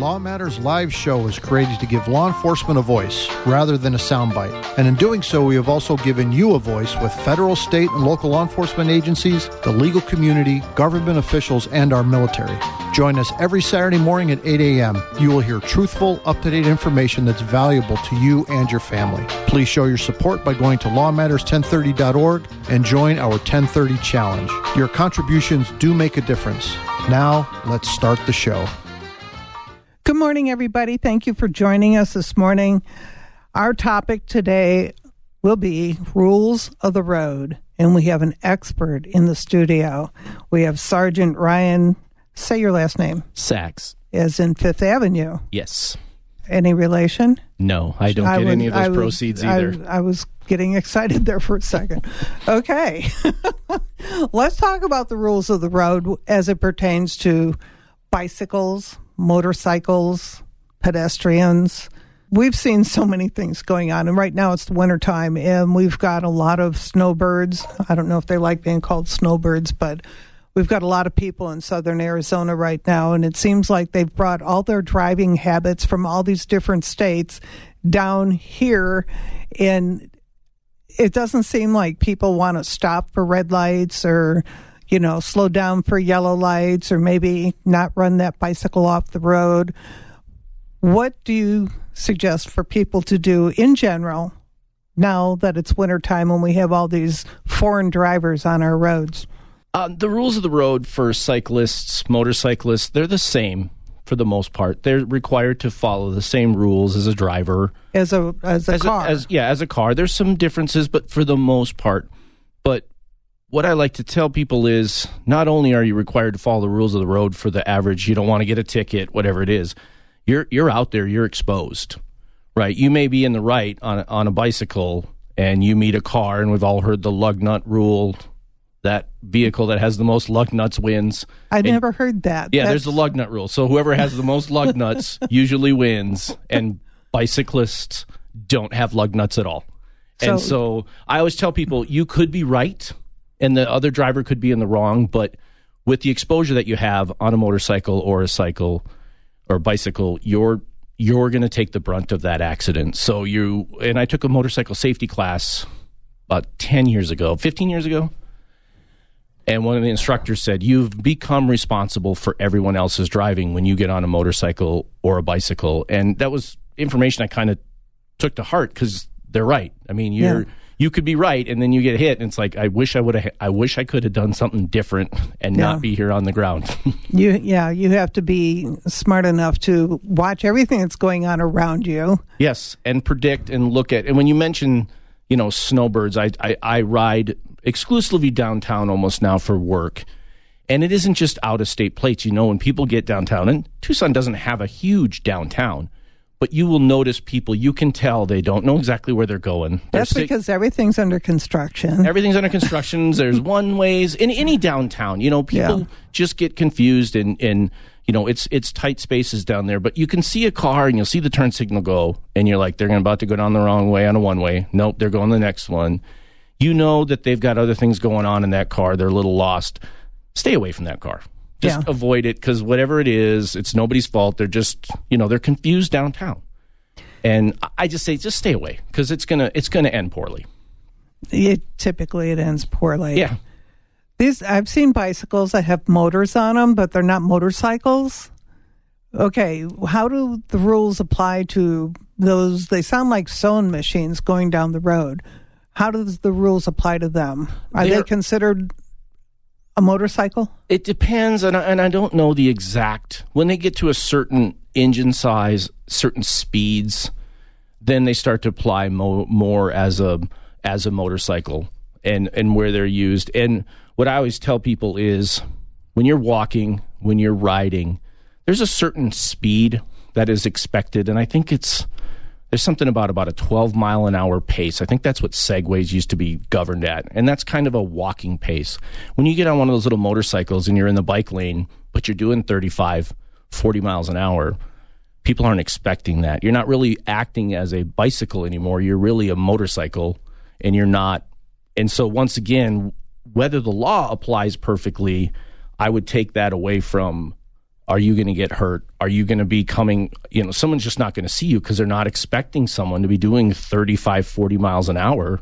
Law Matters Live show is created to give law enforcement a voice rather than a soundbite. And in doing so, we have also given you a voice with federal, state, and local law enforcement agencies, the legal community, government officials, and our military. Join us every Saturday morning at 8 a.m. You will hear truthful, up-to-date information that's valuable to you and your family. Please show your support by going to lawmatters1030.org and join our 1030 Challenge. Your contributions do make a difference. Now, let's start the show. Good morning, everybody. Thank you for joining us this morning. Our topic today will be rules of the road, and we have an expert in the studio. We have Sergeant Ryan, say your last name. Sachs. As in Fifth Avenue. Yes. Any relation? No, I don't get any of those proceeds either. I was getting excited there for a second. Okay. Let's talk about the rules of the road as it pertains to bicycles, motorcycles, pedestrians. We've seen so many things going on, and right now it's the wintertime, and we've got a lot of snowbirds. I don't know if they like being called snowbirds, but we've got a lot of people in southern Arizona right now, and it seems like they've brought all their driving habits from all these different states down here, and it doesn't seem like people want to stop for red lights or slow down for yellow lights, or maybe not run that bicycle off the road. What do you suggest for people to do in general now that it's wintertime when we have all these foreign drivers on our roads? The rules of the road for cyclists, motorcyclists, they're the same for the most part. They're required to follow the same rules as a driver. As a car. As a car. There's some differences, but for the most part. But what I like to tell people is not only are you required to follow the rules of the road for the average, you don't want to get a ticket, whatever it is, you're out there, you're exposed, right? You may be in the right on a bicycle and you meet a car, and we've all heard the lug nut rule, that vehicle that has the most lug nuts wins. I never heard that. Yeah, there's the lug nut rule. So whoever has the most lug nuts usually wins, and bicyclists don't have lug nuts at all. And so I always tell people you could be right, and the other driver could be in the wrong, but with the exposure that you have on a motorcycle or a cycle or bicycle, you're going to take the brunt of that accident. So and I took a motorcycle safety class about 15 years ago, and one of the instructors said, you've become responsible for everyone else's driving when you get on a motorcycle or a bicycle. And that was information I kind of took to heart, because they're right. I mean, you could be right, and then you get hit, and it's like, I wish I could have done something different and not be here on the ground. You have to be smart enough to watch everything that's going on around you. Yes, and predict and look at. And when you mention, snowbirds, I ride exclusively downtown almost now for work, and it isn't just out-of-state plates. When people get downtown, and Tucson doesn't have a huge downtown, but you will notice people, you can tell they don't know exactly where they're going. That's because everything's under construction. Everything's under construction. There's one-ways. In any downtown, people just get confused, and it's tight spaces down there. But you can see a car, and you'll see the turn signal go, and you're like, they're about to go down the wrong way on a one-way. Nope, they're going the next one. You know that they've got other things going on in that car. They're a little lost. Stay away from that car. Just avoid it, because whatever it is, it's nobody's fault. They're just, they're confused downtown. And I just say, just stay away, because it's gonna end poorly. Typically, it ends poorly. Yeah. I've seen bicycles that have motors on them, but they're not motorcycles. Okay, how do the rules apply to those? They sound like sewing machines going down the road. How do the rules apply to them? Are they considered a motorcycle? It depends, and I don't know the exact. When they get to a certain engine size, certain speeds, then they start to apply more as a motorcycle and where they're used. And what I always tell people is, when you're walking, when you're riding, there's a certain speed that is expected, and I think there's something about a 12-mile-an-hour pace. I think that's what Segways used to be governed at, and that's kind of a walking pace. When you get on one of those little motorcycles and you're in the bike lane, but you're doing 35, 40 miles an hour, people aren't expecting that. You're not really acting as a bicycle anymore. You're really a motorcycle, and you're not. And so once again, whether the law applies perfectly, I would take that away from Are you going to get hurt? Are you going to be coming, someone's just not going to see you because they're not expecting someone to be doing 35, 40 miles an hour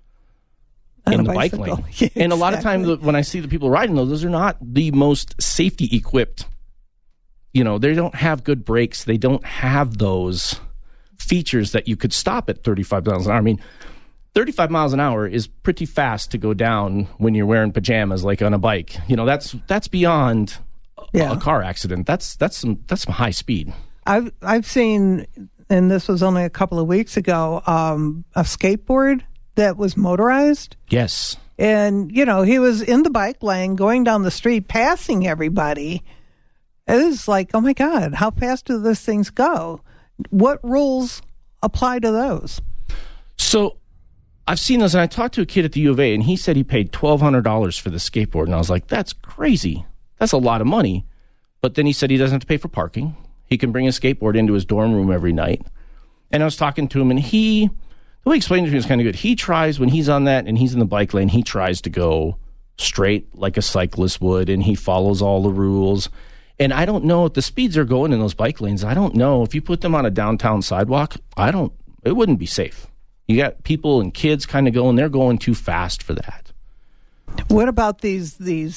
in the bike lane. Yeah, and a lot of times when I see the people riding those are not the most safety equipped. They don't have good brakes. They don't have those features that you could stop at 35 miles an hour. I mean, 35 miles an hour is pretty fast to go down when you're wearing pajamas, like on a bike. That's beyond a car accident. That's some high speed. I've seen, and this was only a couple of weeks ago, a skateboard that was motorized. Yes. And, he was in the bike lane going down the street, passing everybody. It was like, oh my God, how fast do those things go? What rules apply to those? So I've seen those, and I talked to a kid at the U of A, and he said he paid $1,200 for the skateboard. And I was like, that's crazy. That's a lot of money. But then he said he doesn't have to pay for parking. He can bring his skateboard into his dorm room every night. And I was talking to him, and the way he explained it to me was kind of good. He tries, when he's on that and he's in the bike lane, he tries to go straight like a cyclist would, and he follows all the rules. And I don't know if the speeds are going in those bike lanes. I don't know. If you put them on a downtown sidewalk, it wouldn't be safe. You got people and kids kind of going, they're going too fast for that. What about these,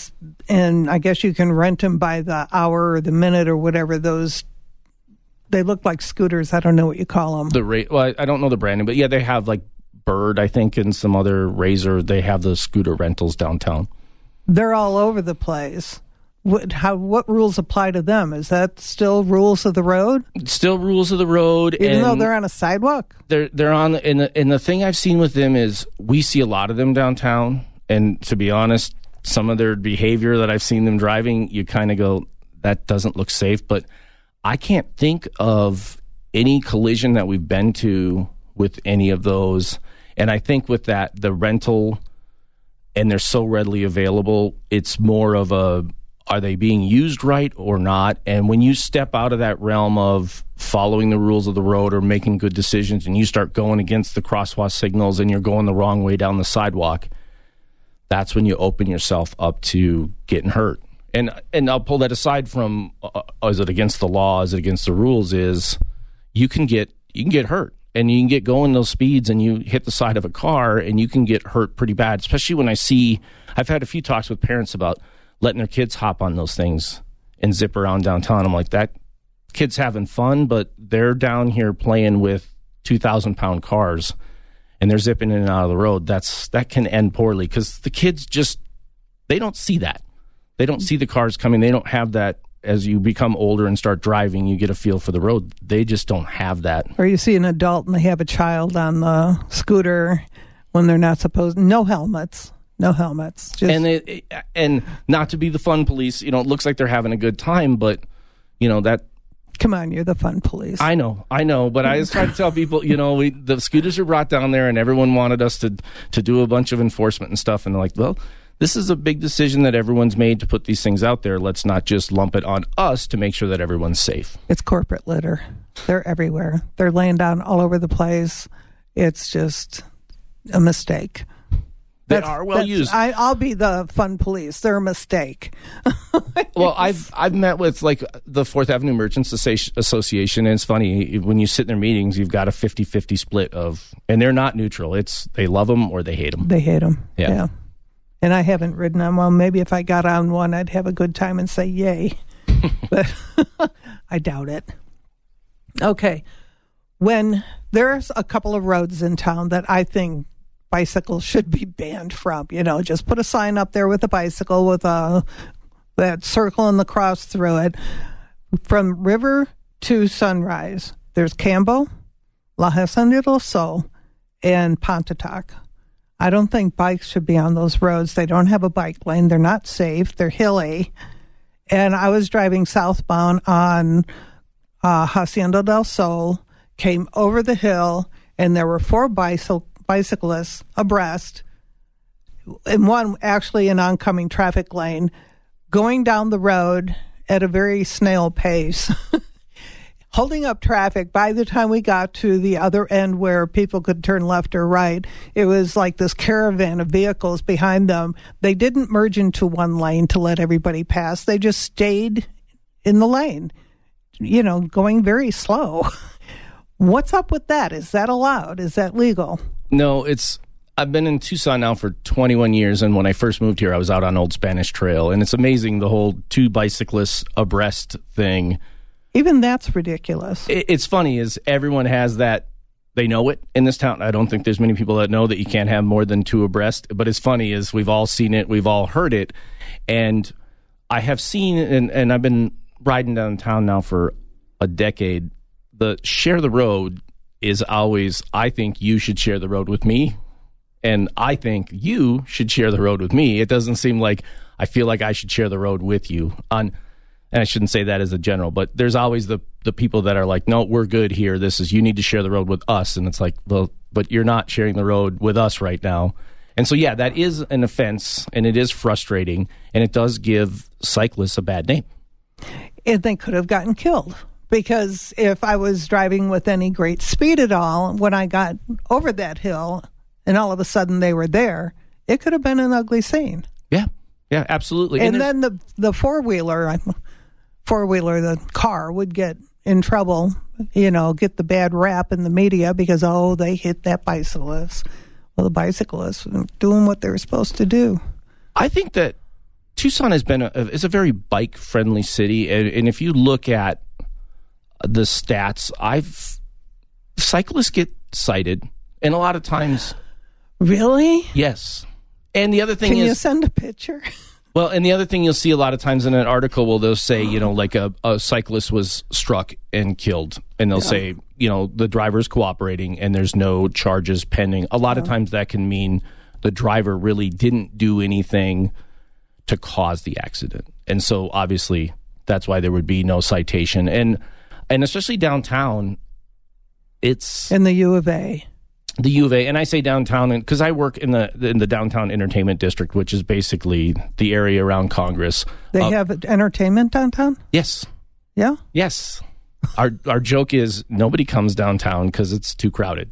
and I guess you can rent them by the hour or the minute or whatever, they look like scooters. I don't know what you call them. I don't know the branding, but yeah, they have like Bird, I think, and some other Razor. They have the scooter rentals downtown. They're all over the place. What rules apply to them? Is that still rules of the road? Still rules of the road, even though they're on a sidewalk. They're on, and the thing I've seen with them is we see a lot of them downtown. And to be honest, some of their behavior that I've seen them driving, you kind of go, that doesn't look safe. But I can't think of any collision that we've been to with any of those. And I think with that, the rental, and they're so readily available, it's more of are they being used right or not? And when you step out of that realm of following the rules of the road or making good decisions, and you start going against the crosswalk signals and you're going the wrong way down the sidewalk, that's when you open yourself up to getting hurt. And I'll pull that aside from, is it against the law? Is it against the rules? Is you can get hurt, and you can get going those speeds, and you hit the side of a car, and you can get hurt pretty bad. Especially when I've had a few talks with parents about letting their kids hop on those things and zip around downtown. I'm like, that kid's having fun, but they're down here playing with 2,000-pound cars, and they're zipping in and out of the road. That can end poorly because the kids they don't see that. They don't see the cars coming. They don't have that. As you become older and start driving, you get a feel for the road. They just don't have that. Or you see an adult and they have a child on the scooter when they're not supposed. No helmets. And not to be the fun police, it looks like they're having a good time, but that. Come on, you're the fun police. I know, but I just try to tell people, the scooters are brought down there, and everyone wanted us to do a bunch of enforcement and stuff, and they're like, well, this is a big decision that everyone's made to put these things out there. Let's not just lump it on us to make sure that everyone's safe. It's corporate litter. They're everywhere. They're laying down all over the place. It's just a mistake. They are well used. I'll be the fun police. They're a mistake. Well, I've met with like the Fourth Avenue Merchants Association, and it's funny when you sit in their meetings, you've got a 50-50 split and they're not neutral. It's they love them or they hate them. They hate them. Yeah. And I haven't ridden on one. Maybe if I got on one, I'd have a good time and say yay. But I doubt it. Okay. When there's a couple of roads in town that I think bicycles should be banned from, just put a sign up there with a bicycle with that circle and the cross through it. From River to Sunrise, there's Campbell, La Hacienda del Sol, and Pontotoc. I don't think bikes should be on those roads. They don't have a bike lane. They're not safe. They're hilly. And I was driving southbound on Hacienda del Sol, came over the hill, and there were 4 bicyclists abreast, and one actually an oncoming traffic lane, going down the road at a very snail pace, holding up traffic. By the time we got to the other end where people could turn left or right, it was like this caravan of vehicles behind them. They didn't merge into one lane to let everybody pass. They just stayed in the lane, going very slow. What's up with that? Is that allowed? Is that legal? No, I've been in Tucson now for 21 years, and when I first moved here, I was out on Old Spanish Trail, and it's amazing, the whole two bicyclists abreast thing. Even that's ridiculous. It's funny, is everyone has that, they know it in this town. I don't think there's many people that know that you can't have more than two abreast, but it's funny, is we've all seen it, we've all heard it, and I have seen, and I've been riding downtown now for a decade, the share the road is always, I think you should share the road with me, and I think you should share the road with me. It doesn't seem like I feel like I should share the road with you. And I shouldn't say that as a general, but there's always the people that are like, no, we're good here. You need to share the road with us. And it's like, well, but you're not sharing the road with us right now. And so, yeah, that is an offense, and it is frustrating, and it does give cyclists a bad name. And they could have gotten killed. Because if I was driving with any great speed at all, when I got over that hill and all of a sudden they were there, it could have been an ugly scene. Yeah, absolutely. And then the four-wheeler, the car would get in trouble, get the bad rap in the media because, they hit that bicyclist. Well, the bicyclists were doing what they were supposed to do. I think that Tucson is a very bike-friendly city, and if you look at the stats, cyclists get cited, and a lot of times. Really? Yes. And the other thing Can you send a picture? Well, and the other thing you'll see a lot of times in an article, they'll say, like a cyclist was struck and killed, and they'll say, the driver's cooperating and there's no charges pending. A lot of times that can mean the driver really didn't do anything to cause the accident. And so obviously that's why there would be no citation. And especially downtown, it's in the U of A. The U of A, and I say downtown because I work in the downtown entertainment district, which is basically the area around Congress. They have entertainment downtown? Yes. Yeah? Yes. Our joke is nobody comes downtown because it's too crowded.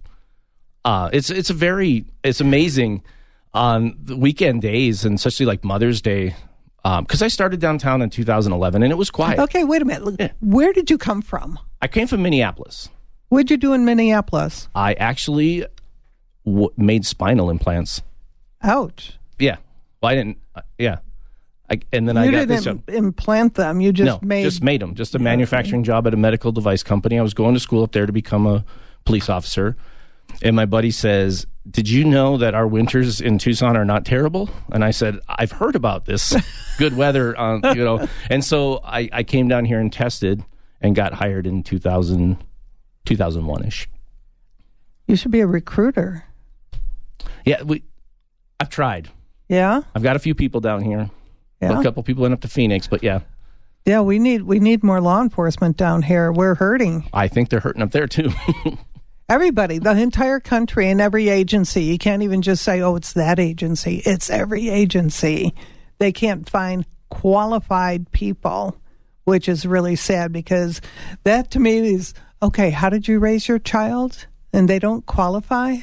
It's amazing on the weekend days, and especially like Mother's Day. Because I started downtown in 2011, and it was quiet. Okay, wait a minute. Yeah. Where did you come from? I came from Minneapolis. What'd you do in Minneapolis? I actually made spinal implants. Ouch. Yeah. Well, I didn't. Yeah. And then I got this job. You didn't implant them. You just made them. Just a manufacturing job at a medical device company. I was going to school up there to become a police officer. And my buddy says, did you know that our winters in Tucson are not terrible? And I said, I've heard about this good weather, And so I came down here and tested and got hired in 2001-ish. You should be a recruiter. Yeah, I've tried. Yeah? I've got a few people down here. Yeah. A couple people went up to Phoenix, but yeah. Yeah, we need more law enforcement down here. We're hurting. I think they're hurting up there too. Everybody, the entire country and every agency. You can't even just say, it's that agency. It's every agency. They can't find qualified people, which is really sad because that to me is, okay, how did you raise your child? And they don't qualify?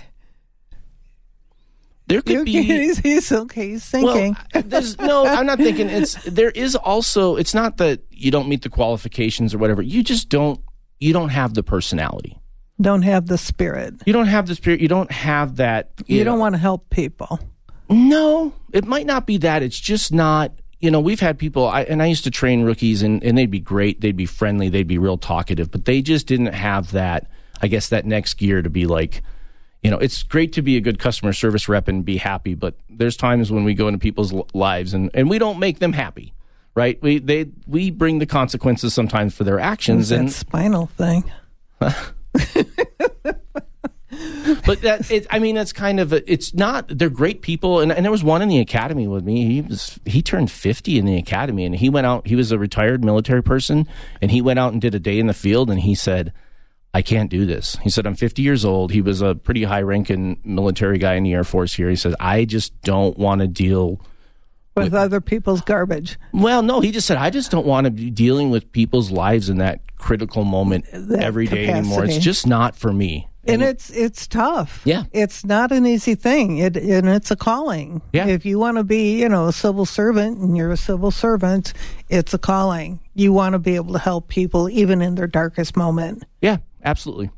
There could be. He's okay. He's thinking. Well, I'm not thinking. It's not that you don't meet the qualifications or whatever. You just don't have the personality. Don't have the spirit. You don't have the spirit. You don't have that. You don't want to help people. No, it might not be that. It's just not. We've had people, I used to train rookies, and they'd be great. They'd be friendly. They'd be real talkative, but they just didn't have that, I guess, that next gear to be like, it's great to be a good customer service rep and be happy, but there's times when we go into people's lives and we don't make them happy, right? We bring the consequences sometimes for their actions. That spinal thing. But it's kind of it's not. They're great people, and there was one in the academy with me. He turned 50 in the academy, and he went out. He was a retired military person, and he went out and did a day in the field, and he said, "I can't do this." He said, "I'm 50 years old." He was a pretty high-ranking military guy in the Air Force here. He said, "I just don't want to deal with other people's garbage." Well, no, he just said, "I just don't want to be dealing with people's lives in that critical moment every day anymore. It's just not for me." And it's tough. Yeah. It's not an easy thing. And it's a calling. Yeah. If you want to be, a civil servant and you're a civil servant, it's a calling. you want to be able to help people even in their darkest moment. Yeah, absolutely.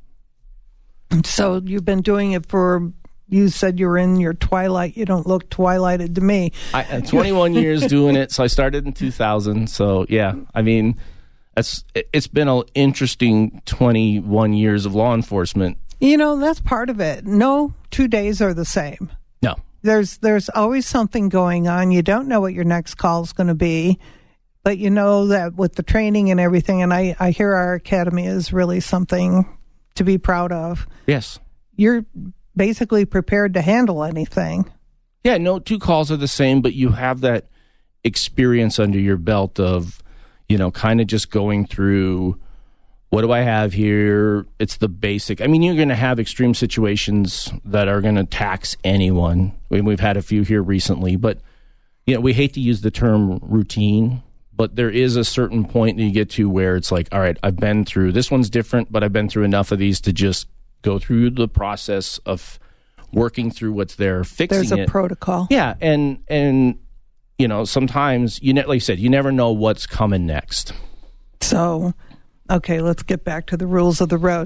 So you've been doing it you said you're in your twilight. You don't look twilighted to me. I'm 21 years doing it, so I started in 2000. So, yeah, I mean, it's been an interesting 21 years of law enforcement. That's part of it. No 2 days are the same. No. There's always something going on. You don't know what your next call is going to be, but you know that with the training and everything, and I hear our academy is really something to be proud of. Yes. You're basically prepared to handle anything. Yeah, no 2 calls are the same, but you have that experience under your belt of, kind of just going through, what do I have here? It's the basic. I mean, you're going to have extreme situations that are going to tax anyone. We've had a few here recently, but, we hate to use the term routine, but there is a certain point that you get to where it's like, all right, I've been through, this one's different, but I've been through enough of these to just go through the process of working through what's there, fixing it. There's a protocol. Yeah, and sometimes, like you said, you never know what's coming next. So, okay, let's get back to the rules of the road.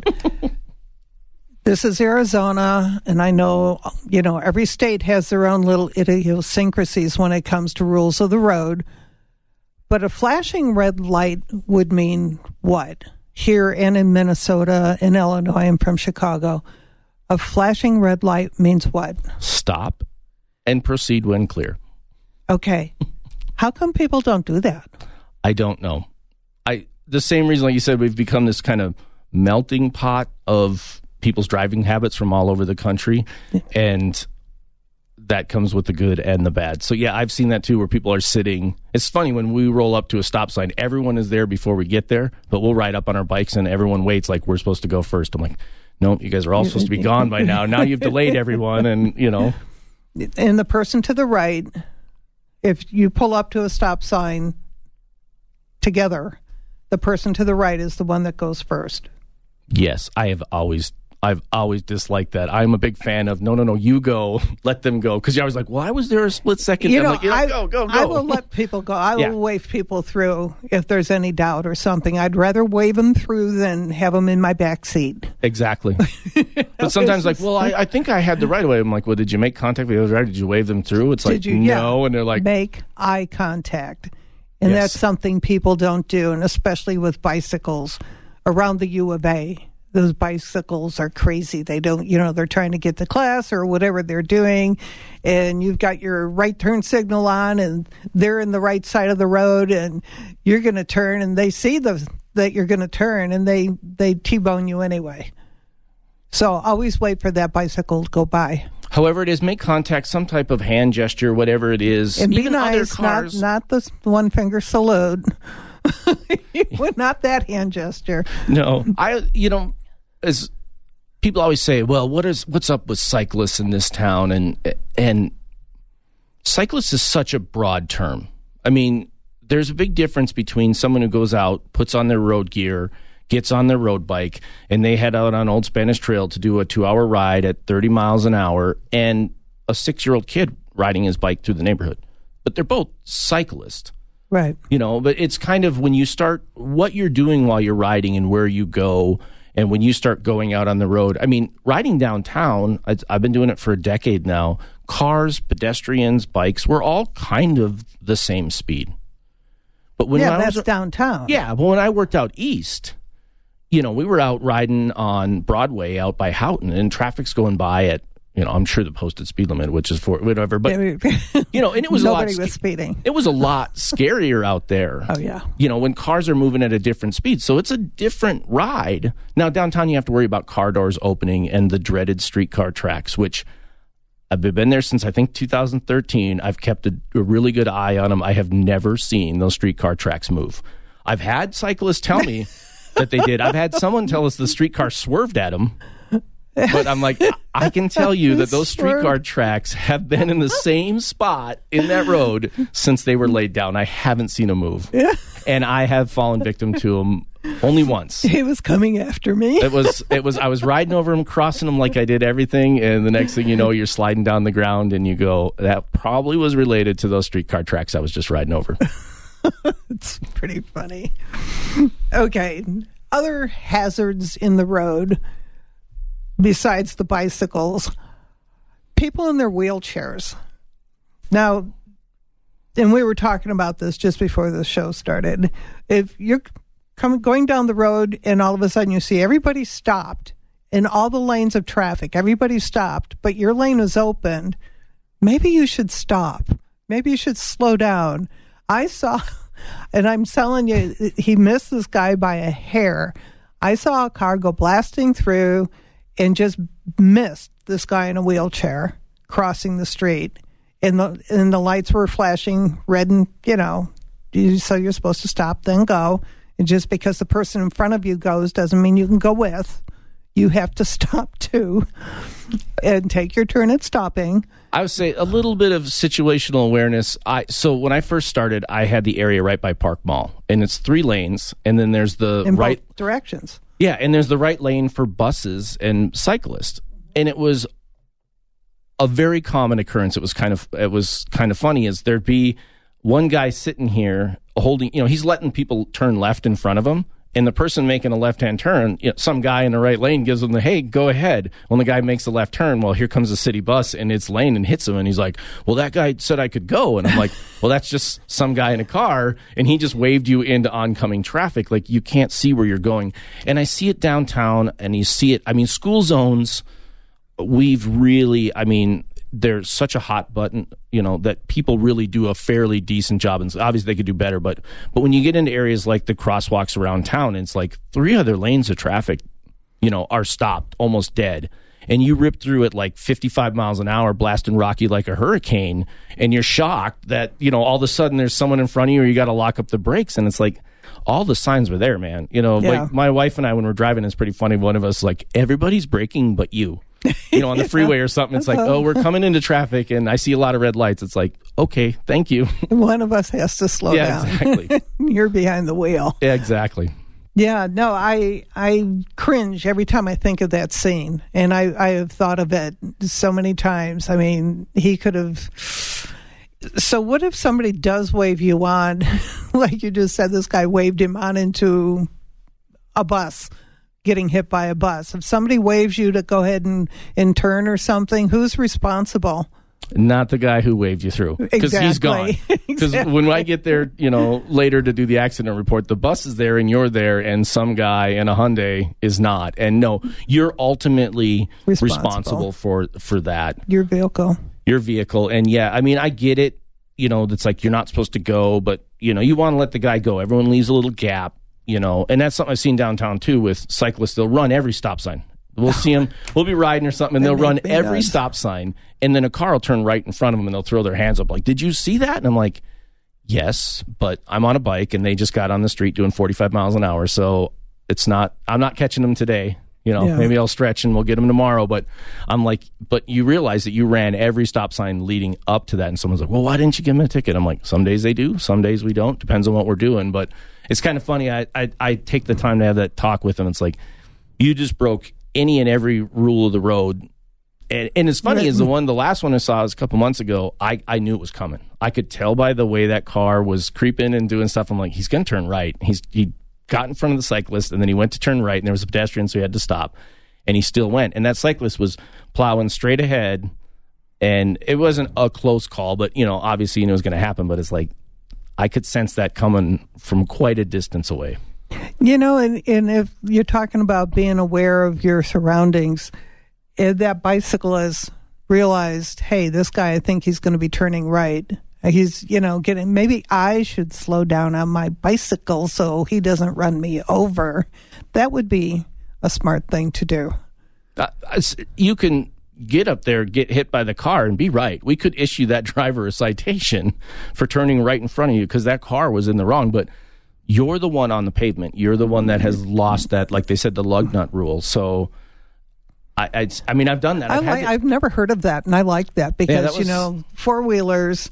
This is Arizona, and I know, every state has their own little idiosyncrasies when it comes to rules of the road. But a flashing red light would mean what? Here and in Minnesota, in Illinois, I'm from Chicago. A flashing red light means what? Stop and proceed when clear. Okay. How come people don't do that? I don't know. The same reason, like you said, we've become this kind of melting pot of people's driving habits from all over the country. And that comes with the good and the bad. So, yeah, I've seen that too, where people are sitting. It's funny, when we roll up to a stop sign, everyone is there before we get there, but we'll ride up on our bikes and everyone waits like we're supposed to go first. I'm like, no, you guys are all supposed to be gone by now. Now you've delayed everyone, and, And the person to the right, if you pull up to a stop sign together, the person to the right is the one that goes first. Yes, I've always disliked that. I'm a big fan of, no, you go, let them go. Because you're always like, well, I was there a split second. Go. I will let people go. I will wave people through if there's any doubt or something. I'd rather wave them through than have them in my back seat. Exactly. But sometimes I think I had the right way. I'm like, well, did you make contact with the other driver? Did you wave them through? It's like, no. Yeah. And they're like, make eye contact. And that's something people don't do, and especially with bicycles around the U of A. Those bicycles are crazy. They don't, they're trying to get to class or whatever they're doing, and you've got your right turn signal on, and they're in the right side of the road, and you're going to turn, and they see that you're going to turn, and they T-bone you anyway. So always wait for that bicycle to go by. However it is, make contact, some type of hand gesture, whatever it is. And be even nice, other cars. not the one finger salute. Not that hand gesture. No, as people always say, well, what's up with cyclists in this town? And cyclists is such a broad term. I mean, there's a big difference between someone who goes out, puts on their road gear, gets on their road bike, and they head out on Old Spanish Trail to do a 2-hour ride at 30 miles an hour, and a 6-year-old kid riding his bike through the neighborhood. But they're both cyclists. Right. But it's kind of when you start what you're doing while you're riding and where you go. And when you start going out on the road, I mean, riding downtown, I've been doing it for a decade now. Cars, pedestrians, bikes, we're all kind of the same speed. But when that's downtown. Yeah, but when I worked out east, we were out riding on Broadway out by Houghton, and traffic's going by at, I'm sure the posted speed limit, which is for whatever, but, and it was nobody was speeding. It was a lot scarier out there. Oh, yeah. When cars are moving at a different speed. So it's a different ride. Now, downtown, you have to worry about car doors opening and the dreaded streetcar tracks, which I've been there since, I think, 2013. I've kept a really good eye on them. I have never seen those streetcar tracks move. I've had cyclists tell me that they did. I've had someone tell us the streetcar swerved at them. But I'm like, I can tell you that those streetcar tracks have been in the same spot in that road since they were laid down. I haven't seen them move. Yeah. And I have fallen victim to them only once. He was coming after me. I was riding over him, crossing him like I did everything, and the next thing you know, you're sliding down the ground, and you go, that probably was related to those streetcar tracks I was just riding over. It's pretty funny. Okay. Other hazards in the road besides the bicycles, people in their wheelchairs. Now, and we were talking about this just before the show started. If you're going down the road and all of a sudden you see everybody stopped in all the lanes of traffic, everybody stopped, but your lane is open, maybe you should stop. Maybe you should slow down. I saw, and I'm telling you, he missed this guy by a hair. I saw a car go blasting through and just missed this guy in a wheelchair crossing the street. And the lights were flashing red and, so you're supposed to stop, then go. And just because the person in front of you goes doesn't mean you can go with. You have to stop too and take your turn at stopping. I would say a little bit of situational awareness. So when I first started, I had the area right by Park Mall, and it's 3 lanes, and then there's the in right both directions. Yeah, and there's the right lane for buses and cyclists, and it was a very common occurrence. It was kind of funny. Is there'd be one guy sitting here holding, he's letting people turn left in front of him. And the person making a left-hand turn, some guy in the right lane gives them hey, go ahead. When the guy makes the left turn, well, here comes a city bus in its lane and hits him. And he's like, well, that guy said I could go. And I'm like, well, that's just some guy in a car. And he just waved you into oncoming traffic. Like, you can't see where you're going. And I see it downtown, and you see it. I mean, school zones, there's such a hot button, that people really do a fairly decent job. And obviously they could do better. But when you get into areas like the crosswalks around town, it's like 3 other lanes of traffic, are stopped, almost dead. And you rip through it like 55 miles an hour, blasting Rocky like a hurricane. And you're shocked that, all of a sudden there's someone in front of you, or you got to lock up the brakes. And it's like, all the signs were there, man. Like my wife and I, when we're driving, it's pretty funny. One of us, like, everybody's braking but you. On the freeway or something, it's like, oh, we're coming into traffic and I see a lot of red lights. It's like, okay, thank you. One of us has to slow down. Exactly. You're behind the wheel. Yeah, exactly. Yeah, no, I cringe every time I think of that scene. And I have thought of it so many times. I mean, he could have... So what if somebody does wave you on, like you just said, this guy waved him on into a bus, getting hit by a bus. If somebody waves you to go ahead and turn or something, who's responsible? Not the guy who waved you through, because he's gone. Because when I get there, later to do the accident report, the bus is there and you're there, and some guy in a Hyundai is not. And no, you're ultimately responsible for that. Your vehicle. And yeah, I mean, I get it. It's like you're not supposed to go, but you want to let the guy go. Everyone leaves a little gap. And that's something I've seen downtown too with cyclists. They'll run every stop sign. We'll see them. We'll be riding or something, and they'll run every stop sign, and then a car will turn right in front of them, and they'll throw their hands up like, "Did you see that?" And I'm like, "Yes, but I'm on a bike, and they just got on the street doing 45 miles an hour, so I'm not catching them today. Maybe I'll stretch and we'll get them tomorrow." But I'm like, but you realize that you ran every stop sign leading up to that, and someone's like, "Well, why didn't you give them a ticket?" I'm like, some days they do, some days we don't. Depends on what we're doing, but. It's kind of funny. I take the time to have that talk with them. It's like, you just broke any and every rule of the road. And it's funny, is the last one I saw was a couple months ago, I knew it was coming. I could tell by the way that car was creeping and doing stuff. I'm like, he's going to turn right. He got in front of the cyclist, and then he went to turn right, and there was a pedestrian, so he had to stop. And he still went. And that cyclist was plowing straight ahead, and it wasn't a close call, but, obviously it was going to happen. But it's like, I could sense that coming from quite a distance away. And if you're talking about being aware of your surroundings, that bicyclist realized, hey, this guy, I think he's going to be turning right. He's, getting, maybe I should slow down on my bicycle so he doesn't run me over. That would be a smart thing to do. You can get up there, get hit by the car, and be right. We could issue that driver a citation for turning right in front of you because that car was in the wrong, but you're the one on the pavement. You're the one that has lost that, like they said, the lug nut rule. So, I mean, I've done that. I've never heard of that, and I like that because, four-wheelers,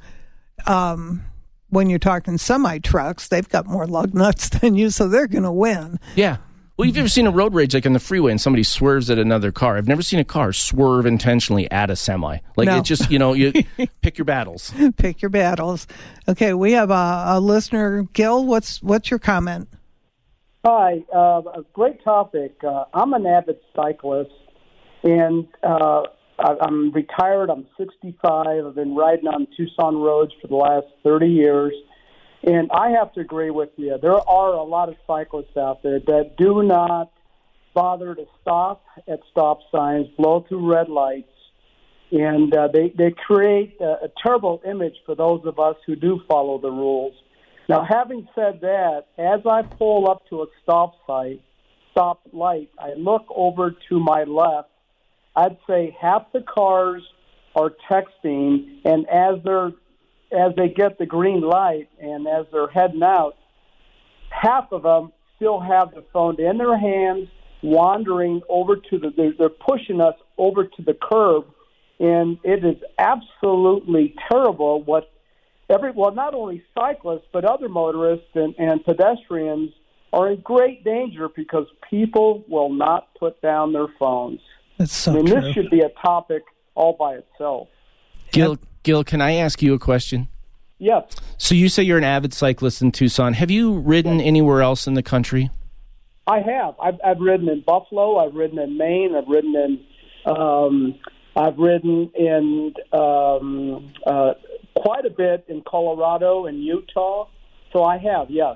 when you're talking semi-trucks, they've got more lug nuts than you, so they're going to win. Yeah. Well, you've ever seen a road rage like on the freeway and somebody swerves at another car? I've never seen a car swerve intentionally at a semi. Like, No. It just, you pick your battles. Pick your battles. Okay, we have a listener. Gil, what's your comment? Hi, a great topic. I'm an avid cyclist, and I'm retired. I'm 65. I've been riding on Tucson roads for the last 30 years. And I have to agree with you. There are a lot of cyclists out there that do not bother to stop at stop signs, blow through red lights, and they create a terrible image for those of us who do follow the rules. Now, having said that, as I pull up to a stop light, I look over to my left. I'd say half the cars are texting, and as they get the green light and as they're heading out, half of them still have the phone in their hands, wandering over to they're pushing us over to the curb, and it is absolutely terrible not only cyclists, but other motorists and pedestrians are in great danger because people will not put down their phones. That's so true. true. This should be a topic all by itself. Gil, can I ask you a question? Yes. So you say you're an avid cyclist in Tucson. Have you ridden anywhere else in the country? I have. I've ridden in Buffalo. I've ridden in Maine. I've ridden in quite a bit in Colorado and Utah. So I have, yes.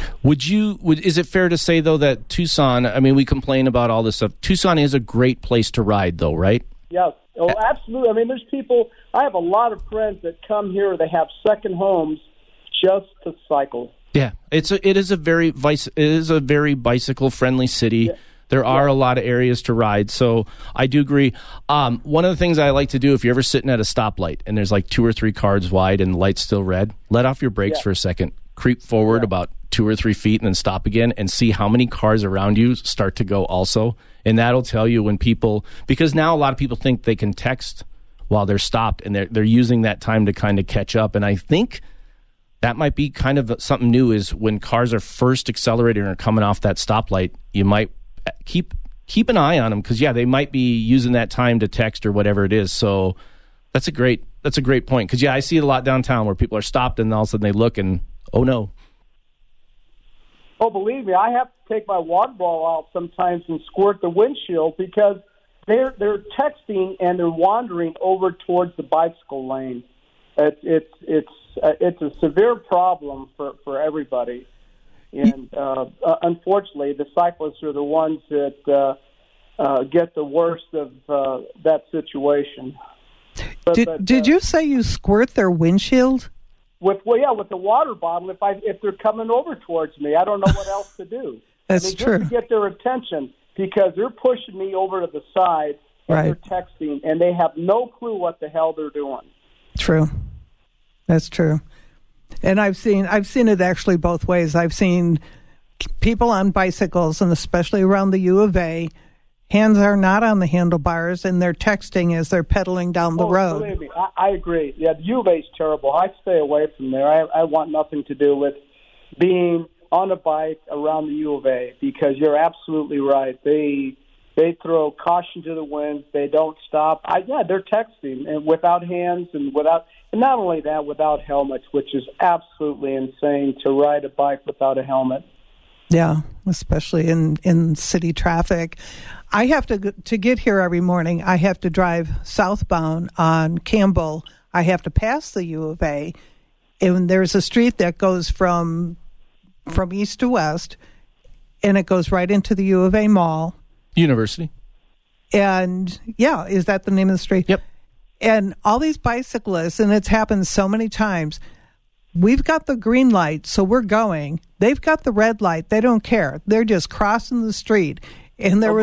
Is it fair to say, though, that Tucson, I mean, we complain about all this stuff. Tucson is a great place to ride, though, right? Yes. Oh, absolutely. I mean, there's people, I have a lot of friends that come here, they have second homes just to cycle. Yeah, it is a very bicycle friendly city. Yeah. There are a lot of areas to ride, so I do agree. One of the things I like to do, if you're ever sitting at a stoplight and there's like 2 or 3 cars wide and the light's still red, let off your brakes for a second, creep forward about 2 or 3 feet and then stop again and see how many cars around you start to go also. And that'll tell you when people, because now a lot of people think they can text while they're stopped, and they're using that time to kind of catch up. And I think that might be kind of something new, is when cars are first accelerating or coming off that stoplight, you might keep an eye on them, because they might be using that time to text or whatever it is. So that's a great point, because I see it a lot downtown where people are stopped and all of a sudden they look and oh no. Oh, believe me, I have to take my water bottle out sometimes and squirt the windshield because they're texting and they're wandering over towards the bicycle lane. It's a severe problem for everybody, and unfortunately, the cyclists are the ones that get the worst of that situation. Did you say you squirt their windshield? With the water bottle, if they're coming over towards me, I don't know what else to do. That's true. Just to get their attention, because they're pushing me over to the side and they're texting, and they have no clue what the hell they're doing. True. That's true. And I've seen it actually both ways. I've seen people on bicycles, and especially around the U of A, hands are not on the handlebars, and they're texting as they're pedaling down the road. Believe me, I agree. Yeah, the U of A is terrible. I stay away from there. I want nothing to do with being on a bike around the U of A, because you're absolutely right. They throw caution to the wind. They don't stop. They're texting and without hands and not only that, without helmets, which is absolutely insane to ride a bike without a helmet. Yeah, especially in city traffic. I have to get here every morning. I have to drive southbound on Campbell. I have to pass the U of A, and there's a street that goes from east to west, and it goes right into the U of A Mall. University. And, is that the name of the street? Yep. And all these bicyclists, and it's happened so many times, we've got the green light, so we're going. They've got the red light. They don't care. They're just crossing the street. And there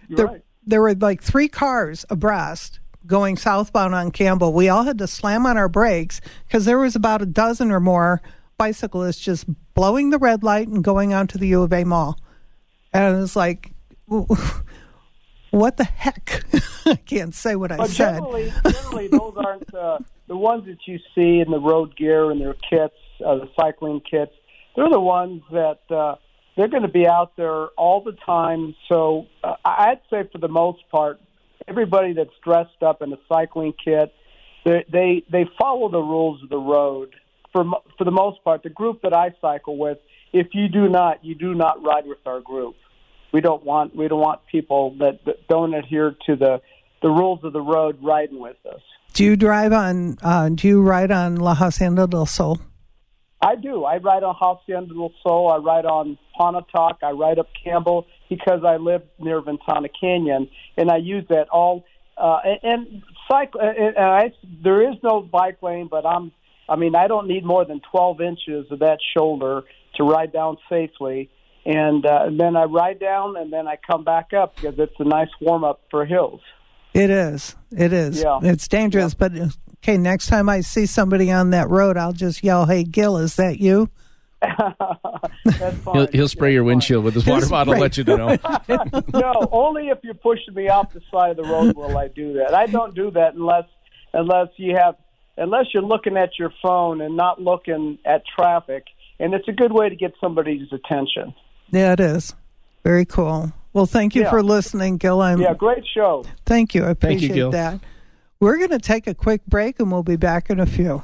were like 3 cars abreast going southbound on Campbell. We all had to slam on our brakes because there was about a dozen or more bicyclists just blowing the red light and going onto the U of A Mall. And it was like, what the heck? I can't say what I said. Generally, those aren't the ones that you see in the road gear and their kits, the cycling kits. They're the ones that they're going to be out there all the time. So I'd say for the most part, everybody that's dressed up in a cycling kit, they follow the rules of the road. For the most part, the group that I cycle with, if you do not ride with our group. We don't want people that don't adhere to the rules of the road riding with us. Do you ride on La Hacienda del Sol? I do. I ride on Hacienda del Sol. I ride on Pontotoc. I ride up Campbell because I live near Ventana Canyon, and I use that all. And cycle. There is no bike lane, but I don't need more than 12 inches of that shoulder to ride down safely. And then I ride down, and then I come back up because it's a nice warm-up for hills. It is. Yeah. It's dangerous, but okay, next time I see somebody on that road, I'll just yell, "Hey, Gil, is that you?" That's fine. He'll spray your windshield with his water bottle, let you know. No, only if you're pushing me off the side of the road will I do that. I don't do that unless you're looking at your phone and not looking at traffic, and it's a good way to get somebody's attention. Yeah, it is. Very cool. Well, thank you for listening, Gil. Great show. Thank you. I appreciate Gil. that. We're going to take a quick break, and we'll be back in a few.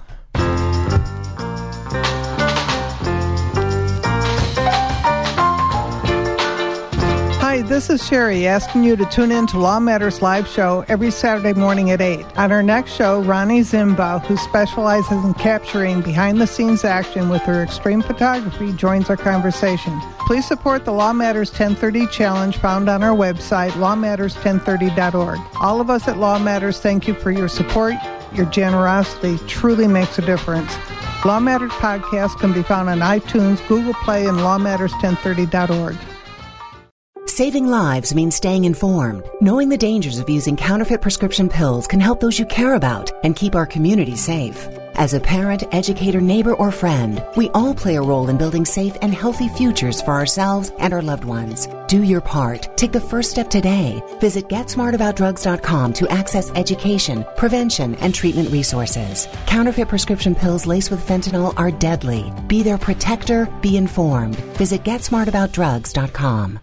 Hi, this is Sherry asking you to tune in to Law Matters Live Show every Saturday morning at 8. On our next show, Ronnie Zimba, who specializes in capturing behind-the-scenes action with her extreme photography, joins our conversation. Please support the Law Matters 1030 Challenge found on our website, lawmatters1030.org. All of us at Law Matters thank you for your support. Your generosity truly makes a difference. Law Matters podcast can be found on iTunes, Google Play, and lawmatters1030.org. Saving lives means staying informed. Knowing the dangers of using counterfeit prescription pills can help those you care about and keep our community safe. As a parent, educator, neighbor, or friend, we all play a role in building safe and healthy futures for ourselves and our loved ones. Do your part. Take the first step today. Visit GetSmartAboutDrugs.com to access education, prevention, and treatment resources. Counterfeit prescription pills laced with fentanyl are deadly. Be their protector. Be informed. Visit GetSmartAboutDrugs.com.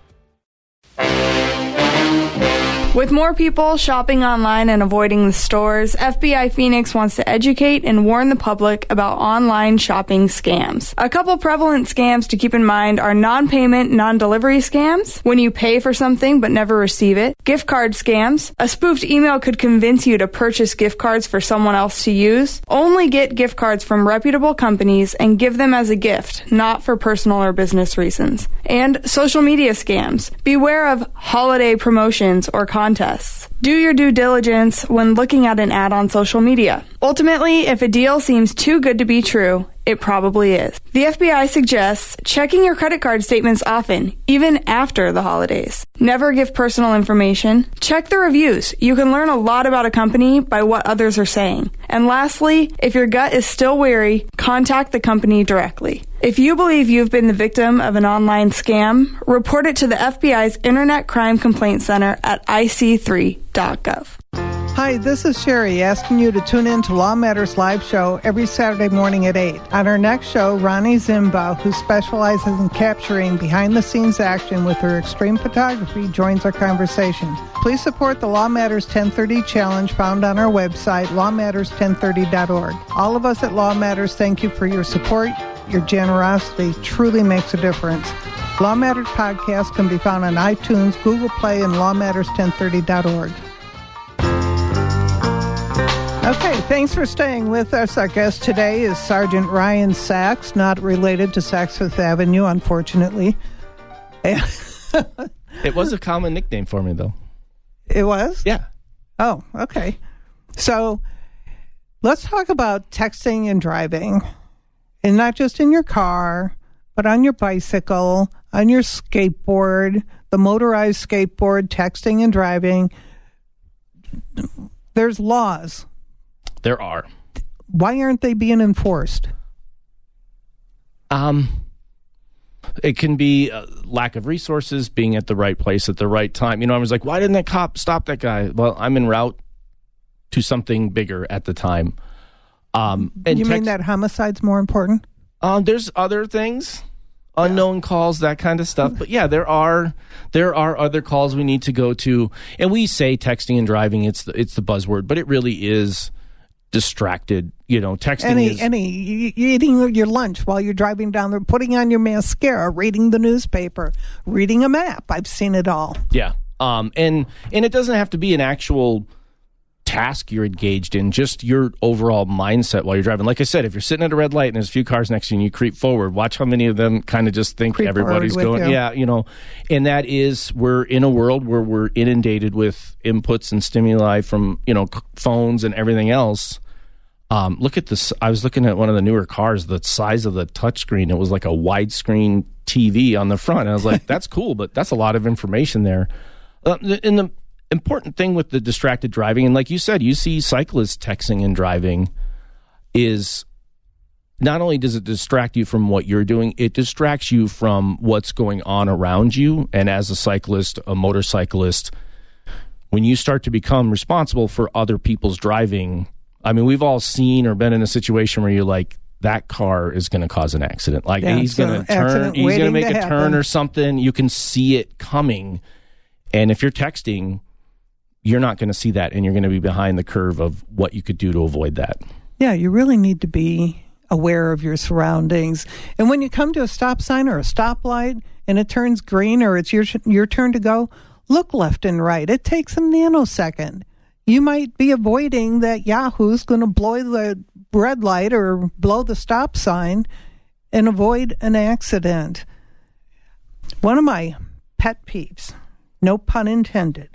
With more people shopping online and avoiding the stores, FBI Phoenix wants to educate and warn the public about online shopping scams. A couple prevalent scams to keep in mind are non-payment, non-delivery scams, when you pay for something but never receive it, gift card scams. A spoofed email could convince you to purchase gift cards for someone else to use. Only get gift cards from reputable companies and give them as a gift, not for personal or business reasons. And social media scams. Beware of holiday promotions or contests. Do your due diligence when looking at an ad on social media. Ultimately, if a deal seems too good to be true, it probably is. The FBI suggests checking your credit card statements often, even after the holidays. Never give personal information. Check the reviews. You can learn a lot about a company by what others are saying. And lastly, if your gut is still wary, contact the company directly. If you believe you've been the victim of an online scam, report it to the FBI's Internet Crime Complaint Center at ic3.gov. Hi, this is Sherry asking you to tune in to Law Matters Live Show every Saturday morning at 8. On our next show, Ronnie Zimba, who specializes in capturing behind-the-scenes action with her extreme photography, joins our conversation. Please support the Law Matters 1030 Challenge found on our website, lawmatters1030.org. All of us at Law Matters thank you for your support. Your generosity truly makes a difference. Law Matters podcast can be found on iTunes, Google Play, and lawmatters1030.org. Okay, thanks for staying with us. Our guest today is Sergeant Ryan Sachs, not related to Saks Fifth Avenue, unfortunately. It was a common nickname for me, though. It was? Yeah. Oh, okay. So let's talk about texting and driving, and not just in your car, but on your bicycle, on your skateboard, the motorized skateboard, texting and driving. There's laws. There are. Why aren't they being enforced? It can be lack of resources, being at the right place at the right time. You know, I was like, why didn't that cop stop that guy? Well, I'm en route to something bigger at the time. And you mean that homicide's more important? There's other things. unknown calls, that kind of stuff. But yeah, there are other calls we need to go to. And we say texting and driving, it's the buzzword, but it really is distracted. Texting is eating your lunch while you're driving down there, putting on your mascara, reading the newspaper, reading a map. I've seen it all. Yeah. And it doesn't have to be an actual task you're engaged in, just your overall mindset while you're driving. Like I said, if you're sitting at a red light and there's a few cars next to you and you creep forward, watch how many of them kind of just think everybody's going. Yeah, and that is, we're in a world where we're inundated with inputs and stimuli from, phones and everything else. Look at this. I was looking at one of the newer cars, the size of the touchscreen. It was like a widescreen TV on the front. And I was like, that's cool, but that's a lot of information there. In the important thing with the distracted driving, and like you said, you see cyclists texting and driving, is not only does it distract you from what you're doing, it distracts you from what's going on around you. And as a cyclist, a motorcyclist, when you start to become responsible for other people's driving, I mean, we've all seen or been in a situation where you're like, that car is going to cause an accident. Like, he's going to turn, he's going to make a turn or something. You can see it coming. And if you're texting, you're not going to see that, and you're going to be behind the curve of what you could do to avoid that. Yeah, you really need to be aware of your surroundings. And when you come to a stop sign or a stoplight and it turns green or it's your turn to go, look left and right. It takes a nanosecond. You might be avoiding that Yahoo's going to blow the red light or blow the stop sign and avoid an accident. One of my pet peeves, no pun intended,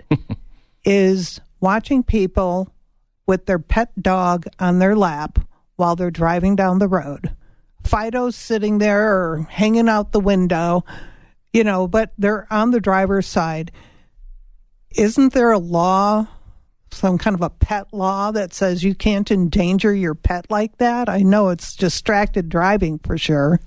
is watching people with their pet dog on their lap while they're driving down the road. Fido's sitting there or hanging out the window, but they're on the driver's side. Isn't there a law, some kind of a pet law that says you can't endanger your pet like that? I know it's distracted driving for sure.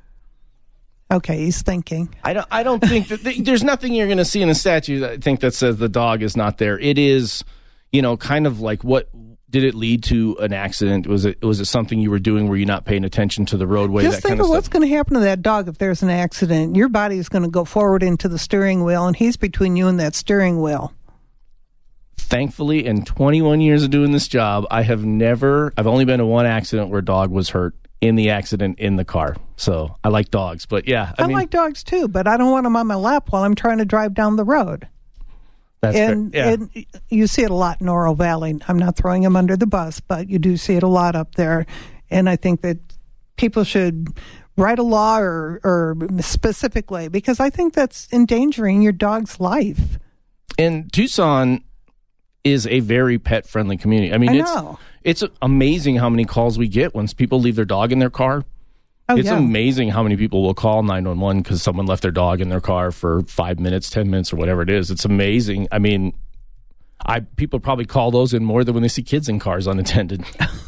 Okay, he's thinking. I don't think that there's nothing you're going to see in the statute, I think, that says the dog is not there. It is, kind of like, what did it lead to an accident? Was it something you were doing? Were you not paying attention to the roadway? Just think of what's going to happen to that dog if there's an accident. Your body is going to go forward into the steering wheel, and he's between you and that steering wheel. Thankfully, in 21 years of doing this job, I've only been to one accident where a dog was hurt in the accident in the car. So I like dogs, but yeah. I like dogs too, but I don't want them on my lap while I'm trying to drive down the road. That's fair. Yeah. And you see it a lot in Oro Valley. I'm not throwing them under the bus, but you do see it a lot up there. And I think that people should write a law or specifically, because I think that's endangering your dog's life. And Tucson is a very pet-friendly community. I mean, it's amazing how many calls we get once people leave their dog in their car. It's amazing how many people will call 911 because someone left their dog in their car for 5 minutes, 10 minutes, or whatever it is. It's amazing. I mean, people probably call those in more than when they see kids in cars unattended.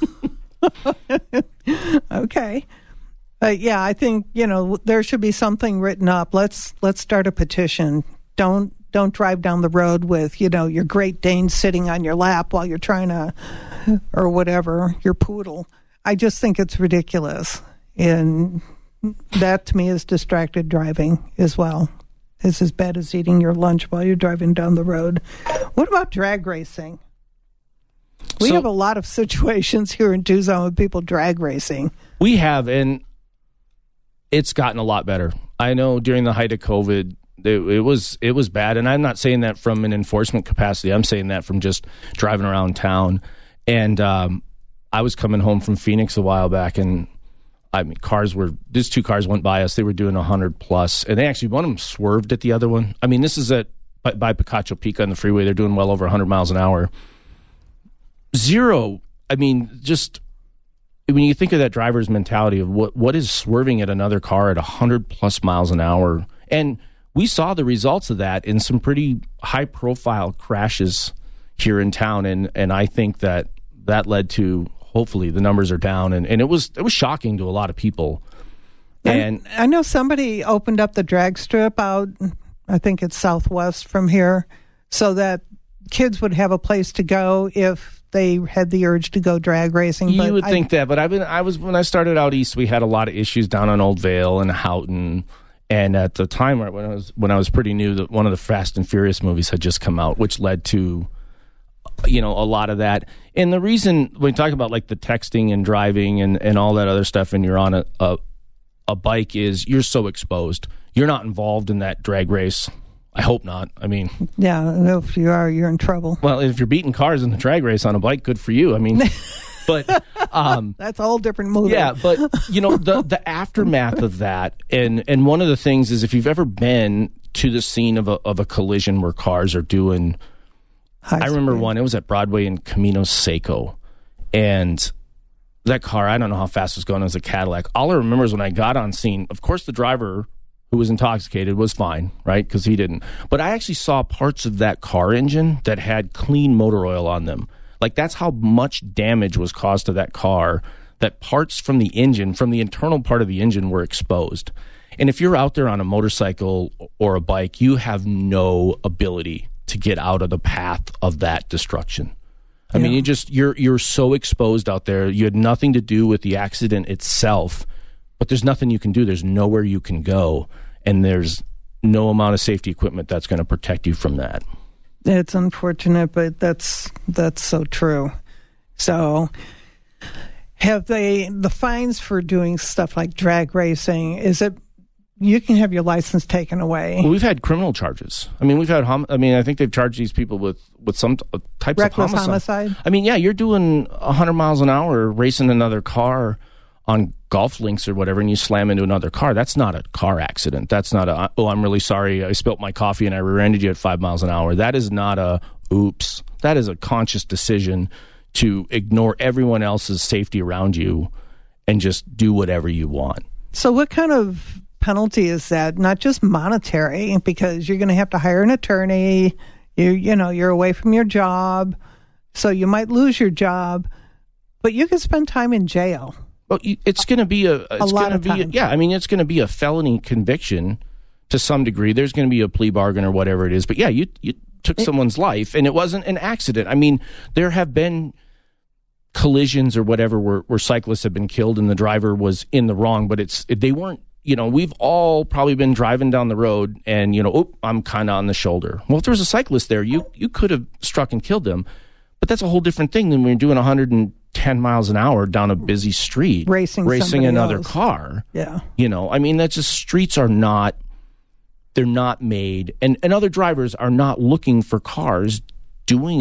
Okay. Yeah, I think, there should be something written up. Let's start a petition. Don't drive down the road with, your Great Dane sitting on your lap while you're trying to, or whatever, your poodle. I just think it's ridiculous. And that to me is distracted driving as well. It's as bad as eating your lunch while you're driving down the road. What about drag racing? We have a lot of situations here in Tucson with people drag racing. We have, and it's gotten a lot better. I know during the height of COVID, it was bad, and I'm not saying that from an enforcement capacity. I'm saying that from just driving around town. And I was coming home from Phoenix a while back, and these two cars went by us. They were doing 100 plus, and one of them swerved at the other one. I mean, this is by Picacho Peak on the freeway. They're doing well over 100 miles an hour. Zero. I mean, just when you think of that driver's mentality of what is swerving at another car at 100 plus miles an hour, and we saw the results of that in some pretty high-profile crashes here in town, and I think that led to, hopefully, the numbers are down, and it was shocking to a lot of people. And I know somebody opened up the drag strip out, I think it's southwest from here, so that kids would have a place to go if they had the urge to go drag racing. You but would think that, but when I started out east, we had a lot of issues down on Old Vale and Houghton. And at the time when I was pretty new, that one of the Fast and Furious movies had just come out, which led to a lot of that. And the reason when we talk about like the texting and driving and all that other stuff, and you're on a bike, is you're so exposed. You're not involved in that drag race. I hope not. I mean, yeah, if you are, you're in trouble. Well, if you're beating cars in the drag race on a bike, good for you. I mean, but that's a whole different movie. Yeah, but the aftermath of that, and one of the things is, if you've ever been to the scene of a collision where cars are doing, I remember one. It was at Broadway in Camino Seco, and that car, I don't know how fast it was going. It was a Cadillac. All I remember is when I got on scene. Of course, the driver, who was intoxicated, was fine, right? Because he didn't. But I actually saw parts of that car engine that had clean motor oil on them. Like, that's how much damage was caused to that car, that parts from the engine, from the internal part of the engine, were exposed. And if you're out there on a motorcycle or a bike, you have no ability to get out of the path of that destruction. I mean, you're so exposed out there. You had nothing to do with the accident itself, but there's nothing you can do. There's nowhere you can go, and there's no amount of safety equipment that's going to protect you from that. It's unfortunate, but that's so true. So have the fines for doing stuff like drag racing, is it you can have your license taken away? Well, we've had criminal charges. I mean, I think they've charged these people with some types reckless of homicide. I mean, yeah, you're doing 100 miles an hour racing another car on golf links or whatever, and you slam into another car. That's not a car accident. That's not I'm really sorry, I spilt my coffee and I rear-ended you at 5 miles an hour. That is not oops. That is a conscious decision to ignore everyone else's safety around you and just do whatever you want. So what kind of penalty is that? Not just monetary, because you're going to have to hire an attorney. You're away from your job, so you might lose your job, but you can spend time in jail. Well, it's going to be a lot of time. It's going to be a felony conviction to some degree. There's going to be a plea bargain or whatever it is. But yeah, you took someone's life, and it wasn't an accident. I mean, there have been collisions or whatever where cyclists have been killed and the driver was in the wrong, but they weren't. We've all probably been driving down the road and, I'm kind of on the shoulder. Well, if there was a cyclist there, you could have struck and killed them. But that's a whole different thing than when you're doing 110 miles an hour down a busy street. Racing another else. car. Yeah. That's just, streets are not, they're not made. And other drivers are not looking for cars doing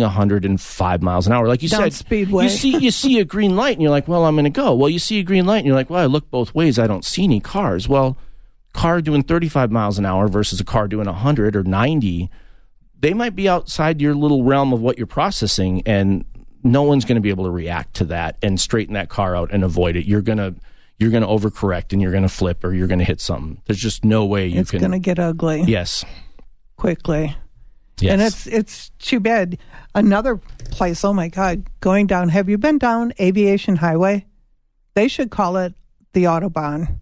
105 miles an hour. Like you down said, Speedway. you see a green light and you're like, well, I'm going to go. Well, you see a green light and you're like, well, I look both ways. I don't see any cars. Well, car doing 35 miles an hour versus a car doing 100 or 90, they might be outside your little realm of what you're processing, and no one's going to be able to react to that and straighten that car out and avoid it. You're going to overcorrect and you're going to flip or you're going to hit something. There's just no way you can. It's going to get ugly. Yes. Quickly. Yes. And it's too bad. Another place, oh my God, going down. Have you been down Aviation Highway? They should call it the Autobahn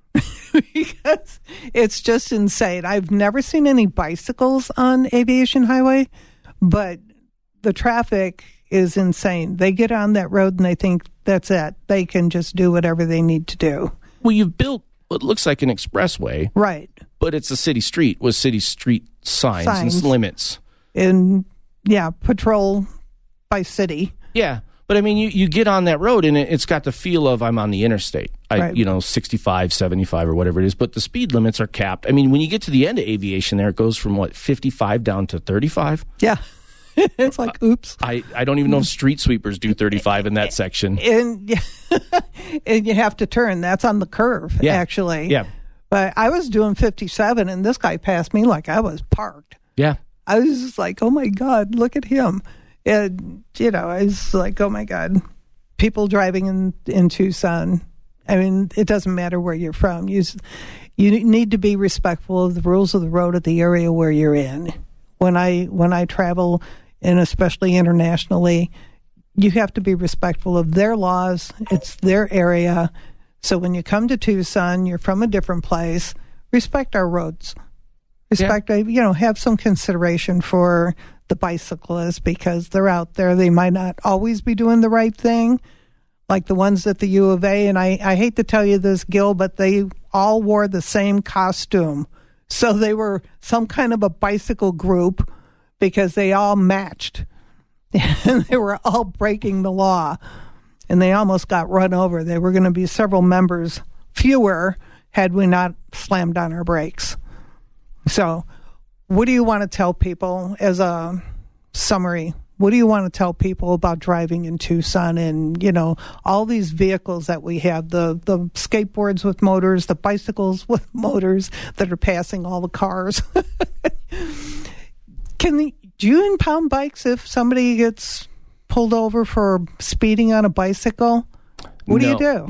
because it's just insane. I've never seen any bicycles on Aviation Highway, but the traffic is insane. They get on that road and they think that's it. They can just do whatever they need to do. Well, you've built what looks like an expressway. Right. But it's a city street with city street signs and limits. And, patrol by city. Yeah. But, I mean, you get on that road, and it's got the feel of I'm on the interstate, right. 65, 75 or whatever it is. But the speed limits are capped. I mean, when you get to the end of Aviation there, it goes from, 55 down to 35? Yeah. It's like, oops. I don't even know if street sweepers do 35 in that section. And, and you have to turn. That's on the curve, actually. Yeah. But I was doing 57, and this guy passed me like I was parked. Yeah. I was just like, oh, my God, look at him. And, I was like, oh, my God. People driving in Tucson, I mean, it doesn't matter where you're from. You need to be respectful of the rules of the road at the area where you're in. When I travel, and especially internationally, you have to be respectful of their laws. It's their area. So when you come to Tucson, you're from a different place, respect our roads. Have some consideration for the bicyclists because they're out there. They might not always be doing the right thing, like the ones at the U of A. And I hate to tell you this, Gil, but they all wore the same costume. So they were some kind of a bicycle group because they all matched. And they were all breaking the law. And they almost got run over. There were going to be several members fewer had we not slammed on our brakes. So what do you want to tell people as a summary? What do you want to tell people about driving in Tucson and, all these vehicles that we have, the skateboards with motors, the bicycles with motors that are passing all the cars? Do you impound bikes if somebody gets pulled over for speeding on a bicycle? What do you do?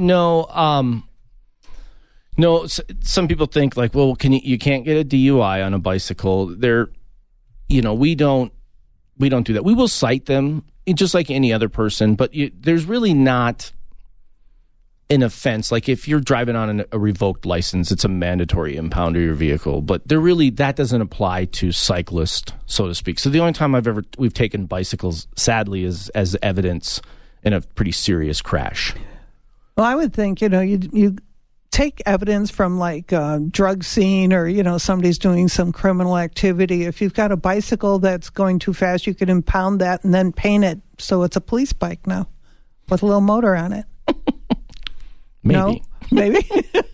No, some people think like, well, you can't get a DUI on a bicycle. We don't do that. We will cite them just like any other person, but there's really not an offense. Like if you're driving on a revoked license, it's a mandatory impound of your vehicle, but that doesn't apply to cyclists, so to speak. So the only time we've taken bicycles, sadly, is as evidence in a pretty serious crash. Well, I would think, you take evidence from like a drug scene or, somebody's doing some criminal activity. If you've got a bicycle that's going too fast, you could impound that and then paint it so it's a police bike now with a little motor on it. Maybe. No? Maybe?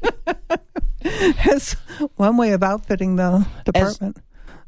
It's one way of outfitting the department.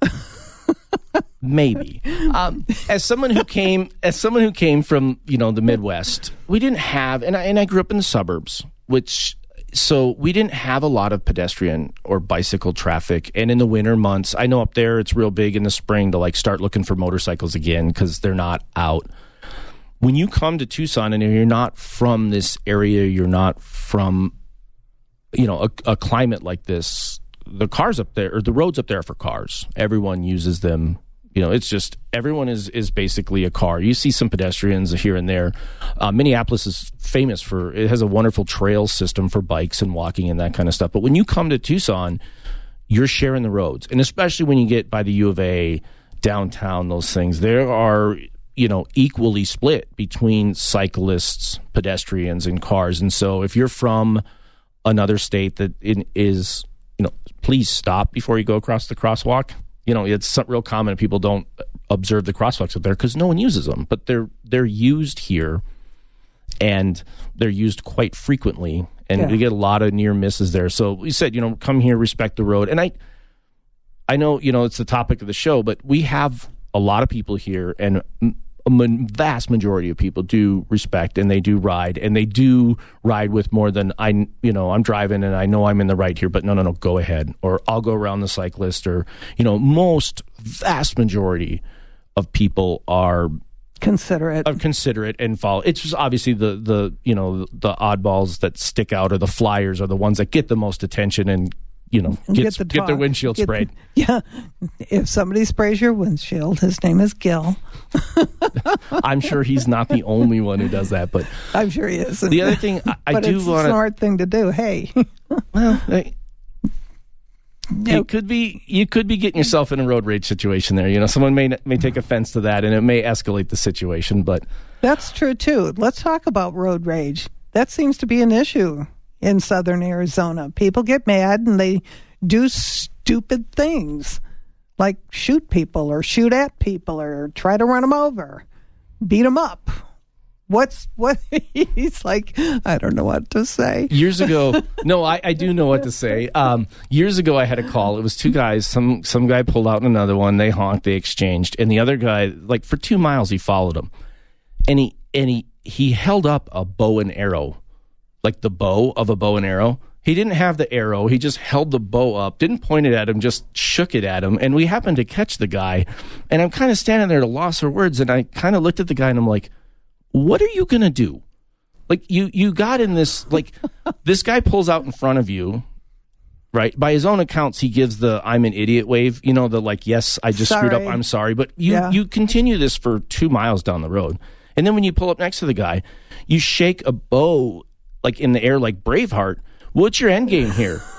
Maybe. As someone who came from, the Midwest, we didn't have, and I grew up in the suburbs, so we didn't have a lot of pedestrian or bicycle traffic. And in the winter months, I know up there it's real big in the spring to like start looking for motorcycles again because they're not out. When you come to Tucson and you're not from this area, you're not from, a climate like this, the cars up there, or the roads up there are for cars. Everyone uses them. It's just everyone is basically a car. You see some pedestrians here and there. Minneapolis is famous it has a wonderful trail system for bikes and walking and that kind of stuff. But when you come to Tucson, you're sharing the roads. And especially when you get by the U of A, downtown, those things, there are, equally split between cyclists, pedestrians, and cars. And so if you're from another state that is, please stop before you go across the crosswalk. It's real common. People don't observe the crosswalks up there because no one uses them, but they're used here, and they're used quite frequently, and we get a lot of near misses there. So we said, come here, respect the road, and I know it's the topic of the show, but we have a lot of people here, and a vast majority of people do respect, and they do ride, and they do ride with more than I'm driving and I know I'm in the right here, but no, go ahead, or I'll go around the cyclist, or most vast majority of people are considerate and follow. It's just obviously the oddballs that stick out, or the flyers, are the ones that get the most attention and get their windshield sprayed. Yeah. If somebody sprays your windshield, his name is Gil. I'm sure he's not the only one who does that, but I'm sure he is. The other thing I do want to... But it's a smart thing to do. Hey. Well, you could be getting yourself in a road rage situation there. Someone may take offense to that, and it may escalate the situation, but... That's true, too. Let's talk about road rage. That seems to be an issue in southern Arizona. People get mad and they do stupid things like shoot people or shoot at people or try to run them over, beat them up. What he's like, I don't know what to say. Years ago, no, I do know what to say. Years ago, I had a call. It was two guys. Some guy pulled out another one. They honked. They exchanged. And the other guy, like for 2 miles, he followed him. And he held up a bow and arrow, like the bow of a bow and arrow. He didn't have the arrow. He just held the bow up, didn't point it at him, just shook it at him. And we happened to catch the guy. And I'm kind of standing there at a loss for words. And I kind of looked at the guy and I'm like, what are you going to do? Like you got in this, like this guy pulls out in front of you, right? By his own accounts, he gives the I'm an idiot wave, the like, yes, I just screwed up. I'm sorry. But you continue this for 2 miles down the road. And then when you pull up next to the guy, you shake a bow like in the air, like Braveheart. What's your end game here?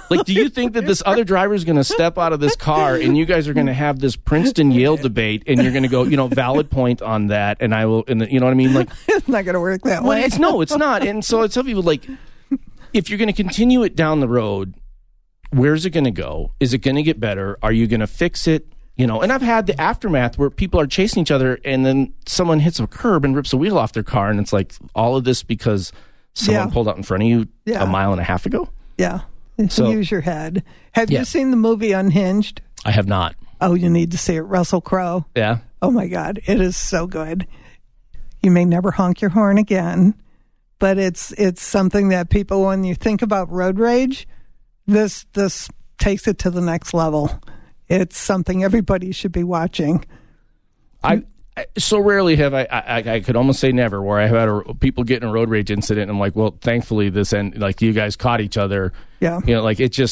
Like, do you think that this other driver is going to step out of this car and you guys are going to have this Princeton-Yale debate and you're going to go, valid point on that, and I will, and you know what I mean? Like, it's not going to work that way. It's not. And so I tell people, like, if you're going to continue it down the road, where's it going to go? Is it going to get better? Are you going to fix it? And I've had the aftermath where people are chasing each other and then someone hits a curb and rips a wheel off their car, and it's like all of this because someone pulled out in front of you a mile and a half ago. Yeah. So, use your head. Have you seen the movie Unhinged? I have not. Oh, you need to see it. Russell Crowe. Yeah. Oh, my God. It is so good. You may never honk your horn again, but it's something that people, when you think about road rage, this takes it to the next level. It's something everybody should be watching. I so rarely have I could almost say never, where I have had people get in a road rage incident and I'm like, well, thankfully this end, like, you guys caught each other. Yeah. Like, it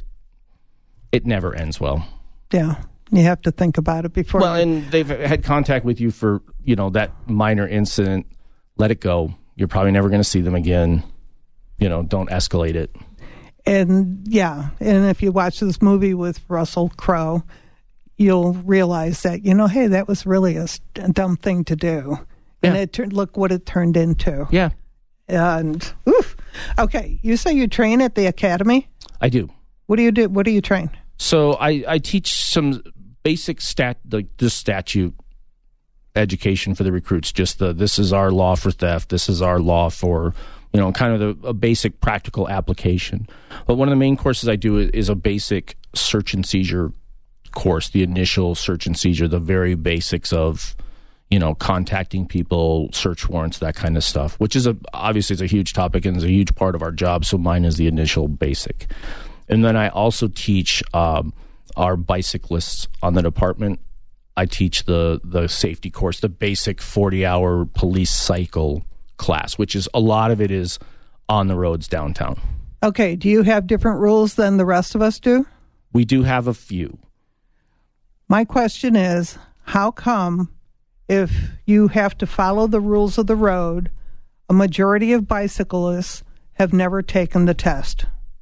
never ends well. Yeah. You have to think about it before. Well, and they've had contact with you for, that minor incident. Let it go. You're probably never going to see them again. Don't escalate it. And if you watch this movie with Russell Crowe, you'll realize that, hey, that was really a dumb thing to do. Yeah. And look what it turned into. Yeah. And, okay, you say you train at the academy? I do. What do you do? What do you train? So I teach some basic statute education for the recruits. Just this is our law for theft. This is our law for, kind of a basic practical application. But one of the main courses I do is a basic search and seizure course, the initial search and seizure, the very basics of, contacting people, search warrants, that kind of stuff, which is obviously it's a huge topic and is a huge part of our job. So mine is the initial basic. And then I also teach our bicyclists on the department. I teach the safety course, the basic 40-hour police cycle class, which is a lot of it is on the roads downtown. Okay. Do you have different rules than the rest of us do? We do have a few. My question is, how come if you have to follow the rules of the road, a majority of bicyclists have never taken the test?